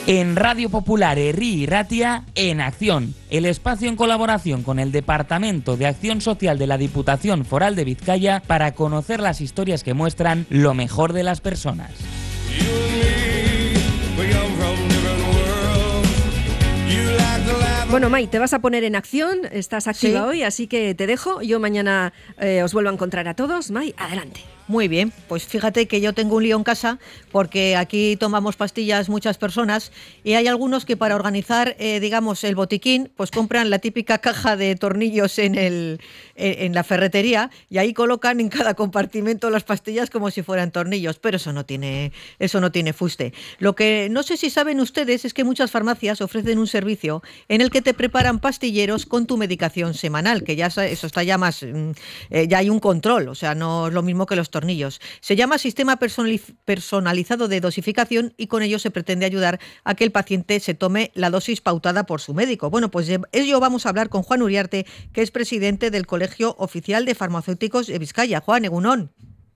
En Radio Popular Herri y Ratia, En Acción, el espacio en colaboración con el Departamento de Acción Social de la Diputación Foral de Vizcaya para conocer las historias que muestran lo mejor de las personas. Bueno, Mai, te vas a poner en acción, estás activa hoy, así que te dejo. Yo mañana os vuelvo a encontrar a todos. Mai, adelante. Muy bien, pues fíjate que yo tengo un lío en casa porque aquí tomamos pastillas muchas personas y hay algunos que para organizar, digamos, el botiquín, pues compran la típica caja de tornillos en la ferretería y ahí colocan en cada compartimento las pastillas como si fueran tornillos, pero eso no tiene fuste. Lo que no sé si saben ustedes es que muchas farmacias ofrecen un servicio en el que te preparan pastilleros con tu medicación semanal, que ya eso está ya más, ya hay un control, o sea, no es lo mismo que los tornillos. Se llama Sistema Personalizado de Dosificación y con ello se pretende ayudar a que el paciente se tome la dosis pautada por su médico. Bueno, pues de ello vamos a hablar con Juan Uriarte, que es presidente del Colegio Oficial de Farmacéuticos de Vizcaya. Juan, egunon.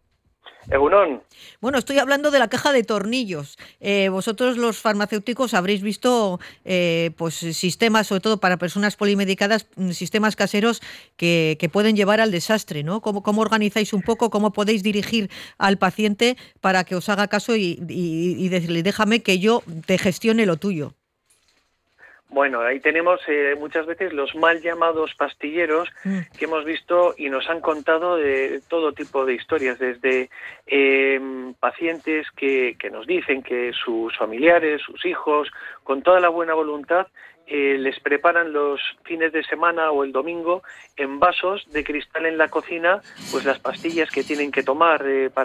Egunon. Bueno, estoy hablando de la caja de tornillos. Vosotros los farmacéuticos habréis visto pues sistemas, sobre todo para personas polimedicadas, sistemas caseros que pueden llevar al desastre, ¿no? ¿Cómo organizáis un poco, cómo podéis dirigir al paciente para que os haga caso y decirle, déjame que yo te gestione lo tuyo? Bueno, ahí tenemos muchas veces los mal llamados pastilleros que hemos visto y nos han contado de todo tipo de historias, desde pacientes que nos dicen que sus familiares, sus hijos, con toda la buena voluntad, les preparan los fines de semana o el domingo en vasos de cristal en la cocina, pues las pastillas que tienen que tomar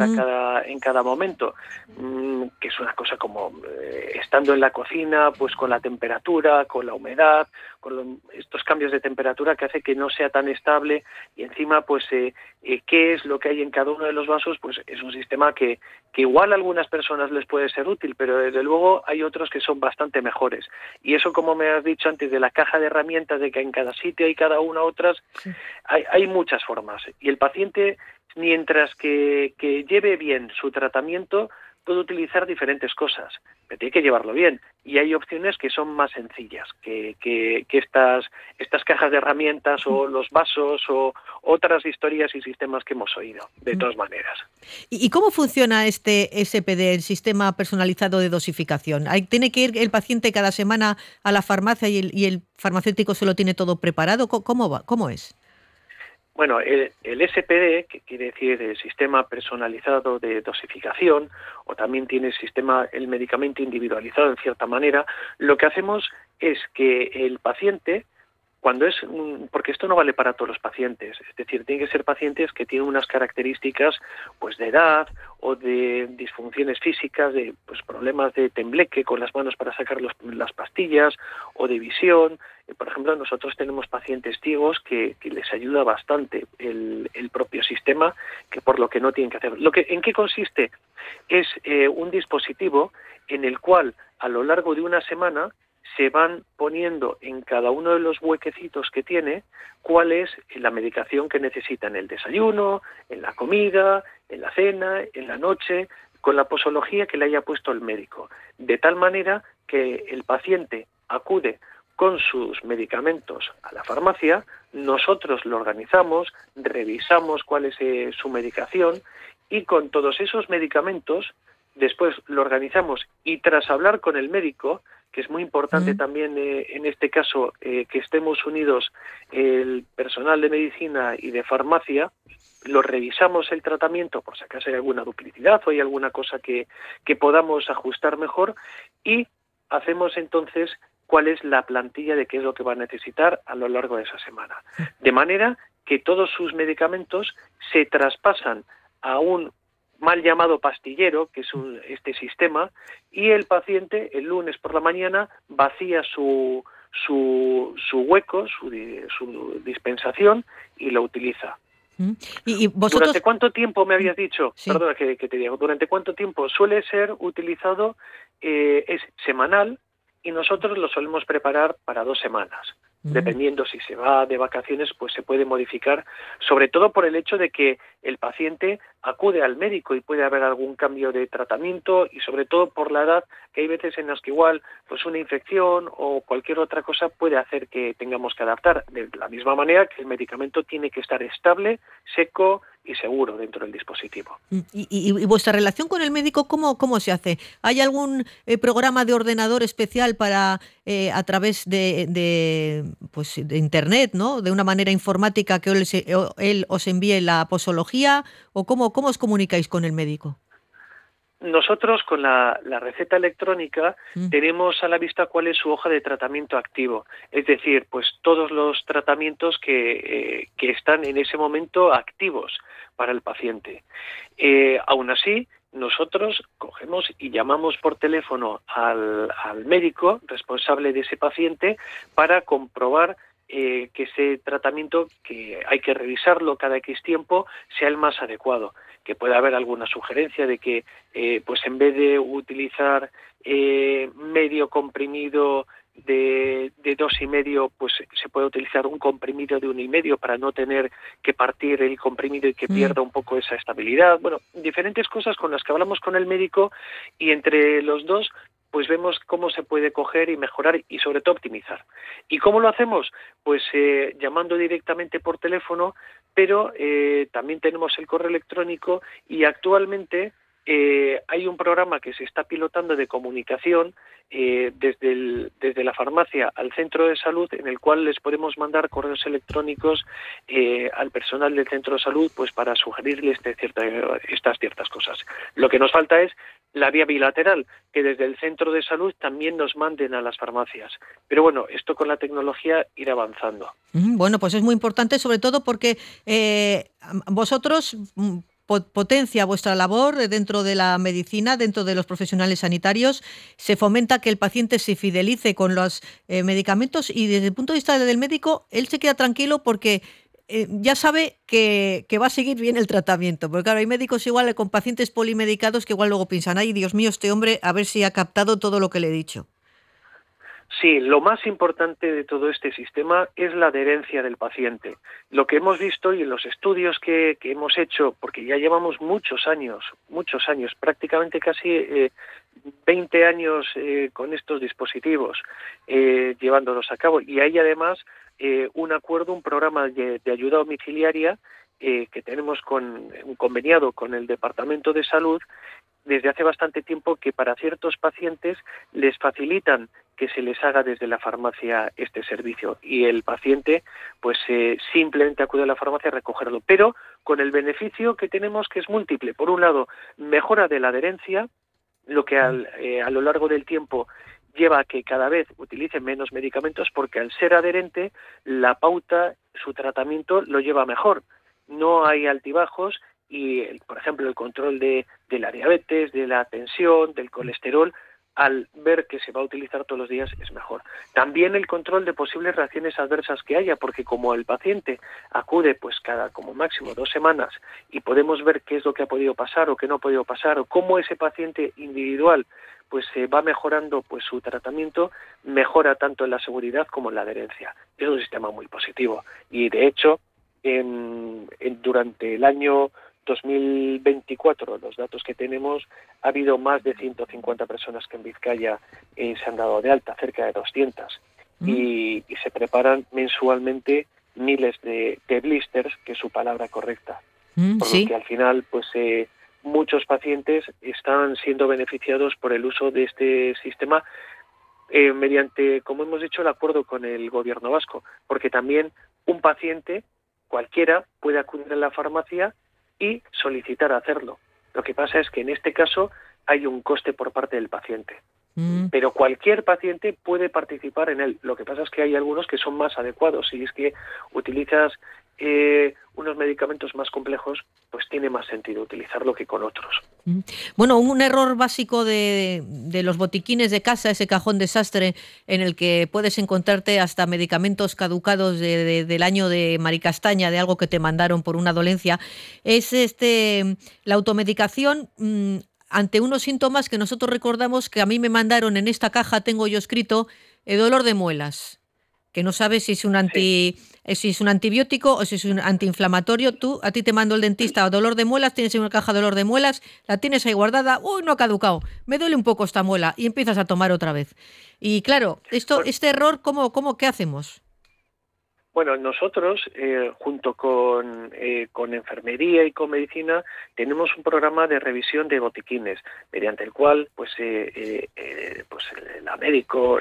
en cada momento, que es una cosa como estando en la cocina, pues con la temperatura, con la humedad, con estos cambios de temperatura que hace que no sea tan estable y encima pues qué es lo que hay en cada uno de los vasos, pues es un sistema que igual a algunas personas les puede ser útil, pero desde luego hay otros que son bastante mejores. Y eso, como me has dicho antes, de la caja de herramientas, de que en cada sitio hay cada una otras, hay muchas formas. Y el paciente, mientras que lleve bien su tratamiento, puede utilizar diferentes cosas, pero tiene que llevarlo bien. Y hay opciones que son más sencillas que estas cajas de herramientas o los vasos o otras historias y sistemas que hemos oído, de todas maneras. ¿Y cómo funciona este SPD, el Sistema Personalizado de Dosificación? ¿Tiene que ir el paciente cada semana a la farmacia y el farmacéutico se lo tiene todo preparado? ¿Cómo es? Bueno, el SPD, que quiere decir el Sistema Personalizado de Dosificación, o también tiene el medicamento individualizado en cierta manera, lo que hacemos es que el paciente, porque esto no vale para todos los pacientes, es decir, tienen que ser pacientes que tienen unas características pues de edad o de disfunciones físicas, de pues problemas de tembleque con las manos para sacar las pastillas o de visión. Por ejemplo, nosotros tenemos pacientes ciegos que les ayuda bastante el propio sistema, que por lo que no tienen que hacer. ¿En qué consiste? Es un dispositivo en el cual a lo largo de una semana se van poniendo en cada uno de los huequecitos que tiene cuál es la medicación que necesita en el desayuno, en la comida, en la cena, en la noche, con la posología que le haya puesto el médico. De tal manera que el paciente acude con sus medicamentos a la farmacia, nosotros lo organizamos, revisamos cuál es su medicación y con todos esos medicamentos después lo organizamos y tras hablar con el médico, que es muy importante también en este caso que estemos unidos el personal de medicina y de farmacia, lo revisamos el tratamiento por si acaso hay alguna duplicidad o hay alguna cosa que podamos ajustar mejor y hacemos entonces cuál es la plantilla de qué es lo que va a necesitar a lo largo de esa semana. De manera que todos sus medicamentos se traspasan a un mal llamado pastillero, que es este sistema, y el paciente el lunes por la mañana vacía su hueco, su dispensación y lo utiliza. ¿Y vosotros? ¿Durante cuánto tiempo me habías dicho? Sí. Perdona que te digo. ¿Durante cuánto tiempo? Suele ser utilizado, es semanal, y nosotros lo solemos preparar para 2 semanas. Dependiendo si se va de vacaciones, pues se puede modificar, sobre todo por el hecho de que el paciente acude al médico y puede haber algún cambio de tratamiento, y sobre todo por la edad, que hay veces en las que igual pues una infección o cualquier otra cosa puede hacer que tengamos que adaptar. De la misma manera que el medicamento tiene que estar estable, seco y seguro dentro del dispositivo. ¿Y vuestra relación con el médico cómo se hace? ¿Hay algún programa de ordenador especial para a través de internet, ¿no? De una manera informática que él os envíe la posología? ¿O cómo os comunicáis con el médico? Nosotros con la receta electrónica tenemos a la vista cuál es su hoja de tratamiento activo, es decir, pues todos los tratamientos que están en ese momento activos para el paciente. Aún así, nosotros cogemos y llamamos por teléfono al médico responsable de ese paciente para comprobar que ese tratamiento, que hay que revisarlo cada X tiempo, sea el más adecuado, que pueda haber alguna sugerencia de que pues en vez de utilizar medio comprimido de 2,5, pues se puede utilizar un comprimido de 1,5 para no tener que partir el comprimido y que pierda un poco esa estabilidad. Bueno, diferentes cosas con las que hablamos con el médico, y entre los dos pues vemos cómo se puede coger y mejorar y sobre todo optimizar. ¿Y cómo lo hacemos? Pues llamando directamente por teléfono, pero también tenemos el correo electrónico, y actualmente hay un programa que se está pilotando de comunicación desde la farmacia al centro de salud, en el cual les podemos mandar correos electrónicos al personal del centro de salud, pues para sugerirles estas ciertas cosas. Lo que nos falta es la vía bilateral, que desde el centro de salud también nos manden a las farmacias. Pero bueno, esto con la tecnología irá avanzando. Bueno, pues es muy importante, sobre todo porque vosotros potencia vuestra labor dentro de la medicina, dentro de los profesionales sanitarios, se fomenta que el paciente se fidelice con los medicamentos, y desde el punto de vista del médico, él se queda tranquilo porque ya sabe que va a seguir bien el tratamiento. Porque claro, hay médicos igual con pacientes polimedicados que igual luego piensan, ay, Dios mío, este hombre, a ver si ha captado todo lo que le he dicho. Sí, lo más importante de todo este sistema es la adherencia del paciente. Lo que hemos visto y en los estudios que hemos hecho, porque ya llevamos muchos años, prácticamente casi 20 años con estos dispositivos llevándolos a cabo, y hay además un programa de ayuda domiciliaria que tenemos un conveniado con el Departamento de Salud desde hace bastante tiempo, que para ciertos pacientes les facilitan que se les haga desde la farmacia este servicio, y el paciente pues simplemente acude a la farmacia a recogerlo, pero con el beneficio que tenemos, que es múltiple. Por un lado, mejora de la adherencia, lo que a lo largo del tiempo lleva a que cada vez utilice menos medicamentos, porque al ser adherente, la pauta, su tratamiento lo lleva mejor. No hay altibajos, y, por ejemplo, el control de la diabetes, de la tensión, del colesterol, al ver que se va a utilizar todos los días, es mejor. También el control de posibles reacciones adversas que haya, porque como el paciente acude pues cada como máximo 2 semanas, y podemos ver qué es lo que ha podido pasar o qué no ha podido pasar, o cómo ese paciente individual pues va mejorando pues su tratamiento, mejora tanto en la seguridad como en la adherencia. Es un sistema muy positivo, y de hecho durante el año 2024, los datos que tenemos, ha habido más de 150 personas que en Vizcaya se han dado de alta, cerca de 200, y se preparan mensualmente miles de blisters, que es su palabra correcta, por lo que al final pues muchos pacientes están siendo beneficiados por el uso de este sistema mediante, como hemos dicho, el acuerdo con el gobierno vasco, porque también un paciente cualquiera puede acudir a la farmacia y solicitar hacerlo. Lo que pasa es que en este caso hay un coste por parte del paciente, pero cualquier paciente puede participar en él. Lo que pasa es que hay algunos que son más adecuados, y es que utilizas unos medicamentos más complejos, pues tiene más sentido utilizarlo que con otros. Bueno, un error básico de los botiquines de casa, ese cajón desastre en el que puedes encontrarte hasta medicamentos caducados del año de Maricastaña, de algo que te mandaron por una dolencia, es la automedicación ante unos síntomas que nosotros recordamos que a mí me mandaron en esta caja, tengo yo escrito, dolor de muelas. que no sabes si es un si es un antibiótico o si es un antiinflamatorio. A ti te mando el dentista dolor de muelas, tienes una caja de dolor de muelas, la tienes ahí guardada, uy, no ha caducado, me duele un poco esta muela y empiezas a tomar otra vez. Y claro, este error, ¿qué hacemos? Bueno, nosotros, junto con enfermería y con medicina, tenemos un programa de revisión de botiquines, mediante el cual, el médico,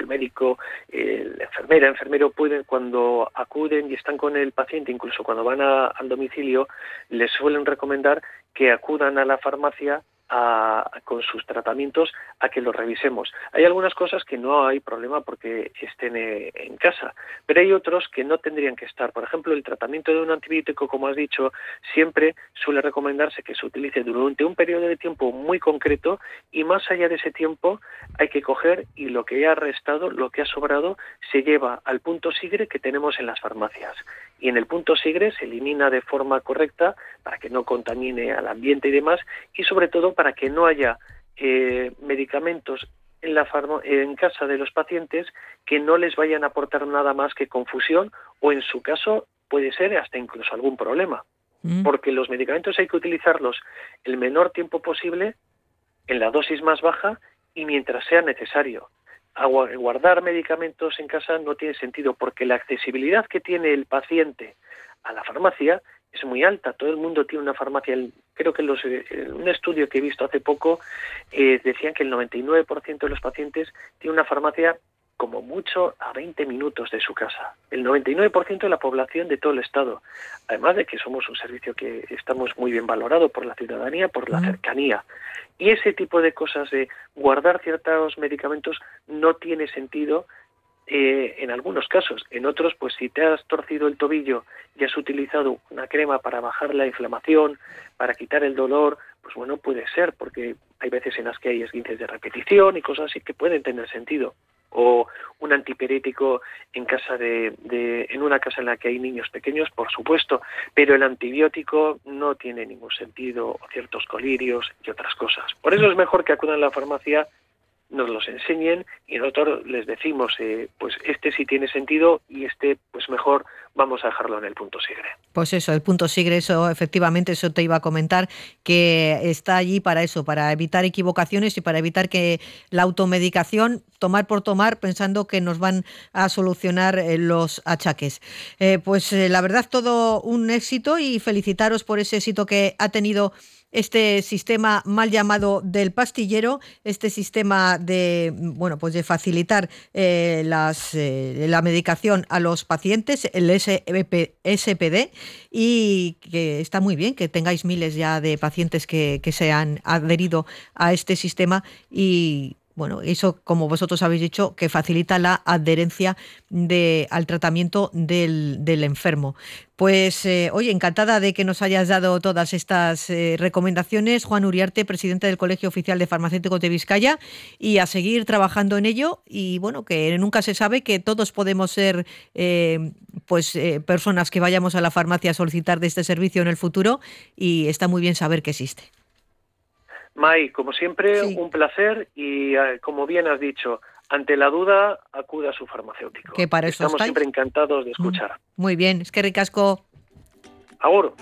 la enfermera, enfermero pueden, cuando acuden y están con el paciente, incluso cuando van al domicilio, les suelen recomendar que acudan a la farmacia con sus tratamientos a que los revisemos. Hay algunas cosas que no hay problema porque estén en casa, pero hay otros que no tendrían que estar. Por ejemplo, el tratamiento de un antibiótico, como has dicho, siempre suele recomendarse que se utilice durante un periodo de tiempo muy concreto, y más allá de ese tiempo hay que coger y lo que ha restado, lo que ha sobrado, se lleva al punto sigre que tenemos en las farmacias. Y en el punto sigre se elimina de forma correcta para que no contamine al ambiente y demás, y sobre todo para que no haya medicamentos en casa de los pacientes que no les vayan a aportar nada más que confusión, o en su caso puede ser hasta incluso algún problema. Porque los medicamentos hay que utilizarlos el menor tiempo posible, en la dosis más baja y mientras sea necesario. Guardar medicamentos en casa no tiene sentido, porque la accesibilidad que tiene el paciente a la farmacia es muy alta. Todo el mundo tiene una farmacia. Creo que un estudio que he visto hace poco decían que el 99% de los pacientes tiene una farmacia como mucho a 20 minutos de su casa. El 99% de la población de todo el Estado. Además de que somos un servicio que estamos muy bien valorado por la ciudadanía, por la cercanía. Y ese tipo de cosas de guardar ciertos medicamentos no tiene sentido en algunos casos. En otros, pues si te has torcido el tobillo y has utilizado una crema para bajar la inflamación, para quitar el dolor, pues bueno, puede ser, porque hay veces en las que hay esguinces de repetición y cosas así que pueden tener sentido. O un antipirético en una casa en la que hay niños pequeños, por supuesto, pero el antibiótico no tiene ningún sentido, o ciertos colirios y otras cosas. Por eso es mejor que acudan a la farmacia, nos los enseñen y nosotros les decimos, pues este sí tiene sentido y este pues mejor vamos a dejarlo en el punto sigre. Pues eso, el punto sigre, eso efectivamente, eso te iba a comentar, que está allí para eso, para evitar equivocaciones y para evitar que la automedicación, tomar por tomar, pensando que nos van a solucionar los achaques. La verdad, todo un éxito, y felicitaros por ese éxito que ha tenido este sistema mal llamado del pastillero, este sistema de facilitar la medicación a los pacientes, el SPD, y que está muy bien que tengáis miles ya de pacientes que se han adherido a este sistema, y bueno, eso, como vosotros habéis dicho, que facilita la adherencia al tratamiento del enfermo. Pues, oye, encantada de que nos hayas dado todas estas recomendaciones, Juan Uriarte, presidente del Colegio Oficial de Farmacéuticos de Vizcaya, y a seguir trabajando en ello. Y bueno, que nunca se sabe, que todos podemos ser personas que vayamos a la farmacia a solicitar de este servicio en el futuro, y está muy bien saber que existe. May, como siempre, sí, un placer, y como bien has dicho, ante la duda, acuda a su farmacéutico. Que para eso estamos estáis. Siempre encantados de escuchar. Muy bien, es que ricasco. Agur.